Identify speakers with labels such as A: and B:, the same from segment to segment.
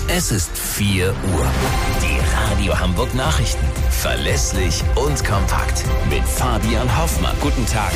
A: Es ist 4 Uhr. Die Radio Hamburg Nachrichten. Verlässlich und kompakt. Mit Fabian Hoffmann.
B: Guten Tag.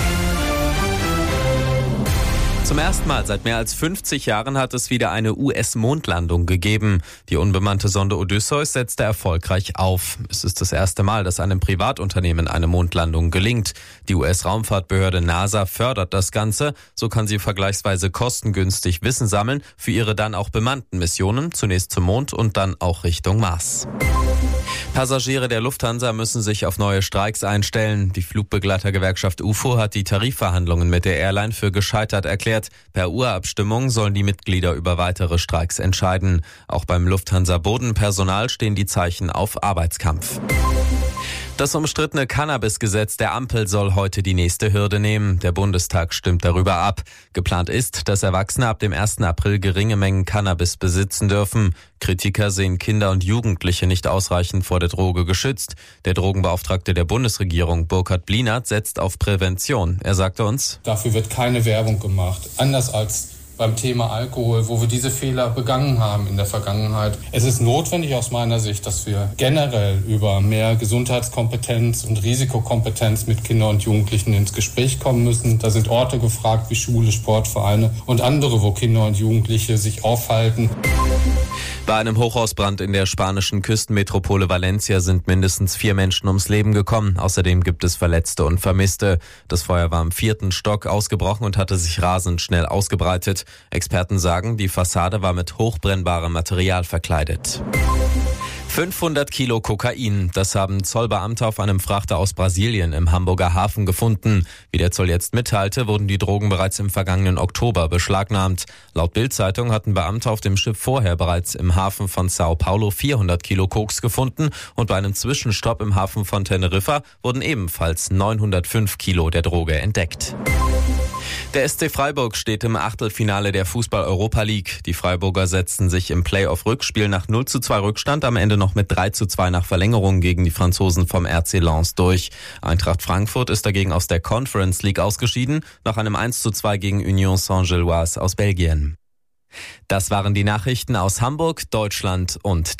B: Zum ersten Mal seit mehr als 50 Jahren hat es wieder eine US-Mondlandung gegeben. Die unbemannte Sonde Odysseus setzte erfolgreich auf. Es ist das erste Mal, dass einem Privatunternehmen eine Mondlandung gelingt. Die US-Raumfahrtbehörde NASA fördert das Ganze. So kann sie vergleichsweise kostengünstig Wissen sammeln für ihre dann auch bemannten Missionen, zunächst zum Mond und dann auch Richtung Mars. Passagiere der Lufthansa müssen sich auf neue Streiks einstellen. Die Flugbegleitergewerkschaft UFO hat die Tarifverhandlungen mit der Airline für gescheitert erklärt. Per Urabstimmung sollen die Mitglieder über weitere Streiks entscheiden. Auch beim Lufthansa-Bodenpersonal stehen die Zeichen auf Arbeitskampf. Das umstrittene Cannabis-Gesetz der Ampel soll heute die nächste Hürde nehmen. Der Bundestag stimmt darüber ab. Geplant ist, dass Erwachsene ab dem 1. April geringe Mengen Cannabis besitzen dürfen. Kritiker sehen Kinder und Jugendliche nicht ausreichend vor der Droge geschützt. Der Drogenbeauftragte der Bundesregierung, Burkhard Blinert, setzt auf Prävention. Er sagte uns:
C: Dafür wird keine Werbung gemacht. Anders als beim Thema Alkohol, wo wir diese Fehler begangen haben in der Vergangenheit. Es ist notwendig aus meiner Sicht, dass wir generell über mehr Gesundheitskompetenz und Risikokompetenz mit Kindern und Jugendlichen ins Gespräch kommen müssen. Da sind Orte gefragt wie Schule, Sportvereine und andere, wo Kinder und Jugendliche sich aufhalten.
B: Bei einem Hochhausbrand in der spanischen Küstenmetropole Valencia sind mindestens 4 Menschen ums Leben gekommen. Außerdem gibt es Verletzte und Vermisste. Das Feuer war im 4. Stock ausgebrochen und hatte sich rasend schnell ausgebreitet. Experten sagen, die Fassade war mit hochbrennbarem Material verkleidet. 500 Kilo Kokain, das haben Zollbeamte auf einem Frachter aus Brasilien im Hamburger Hafen gefunden. Wie der Zoll jetzt mitteilte, wurden die Drogen bereits im vergangenen Oktober beschlagnahmt. Laut Bild-Zeitung hatten Beamte auf dem Schiff vorher bereits im Hafen von Sao Paulo 400 Kilo Koks gefunden und bei einem Zwischenstopp im Hafen von Teneriffa wurden ebenfalls 905 Kilo der Droge entdeckt. Der SC Freiburg steht im Achtelfinale der Fußball-Europa League. Die Freiburger setzten sich im Play-off-Rückspiel nach 0:2 Rückstand am Ende noch mit 3:2 nach Verlängerung gegen die Franzosen vom RC Lens durch. Eintracht Frankfurt ist dagegen aus der Conference League ausgeschieden, nach einem 1:2 gegen Union Saint-Gilloise aus Belgien. Das waren die Nachrichten aus Hamburg, Deutschland und der